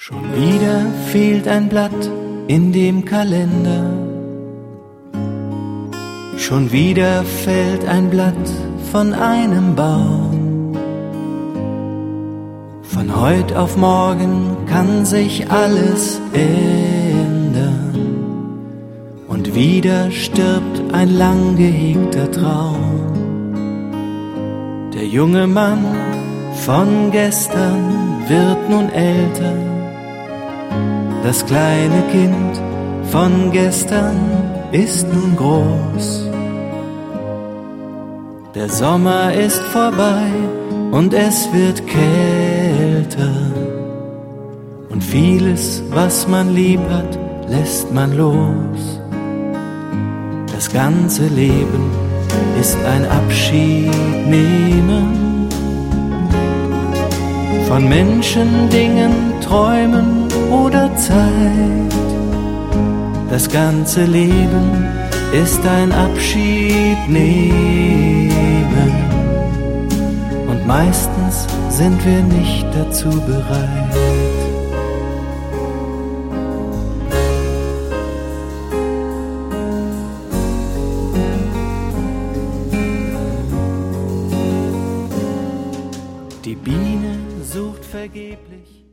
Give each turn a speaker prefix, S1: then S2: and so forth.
S1: Schon wieder fehlt ein Blatt in dem Kalender. Schon wieder fällt ein Blatt von einem Baum. Von heut auf morgen kann sich alles ändern. Und wieder stirbt ein lang gehegter Traum. Der junge Mann von gestern wird nun älter. Das kleine Kind von gestern ist nun groß. Der Sommer ist vorbei und es wird kälter. Und vieles, was man lieb hat, lässt man los. Das ganze Leben ist ein Abschied nehmen von Menschen, Dingen, Träumen oder Zeit. Das ganze Leben ist ein Abschied nehmen. Und meistens sind wir nicht dazu bereit. Die Biene sucht vergeblich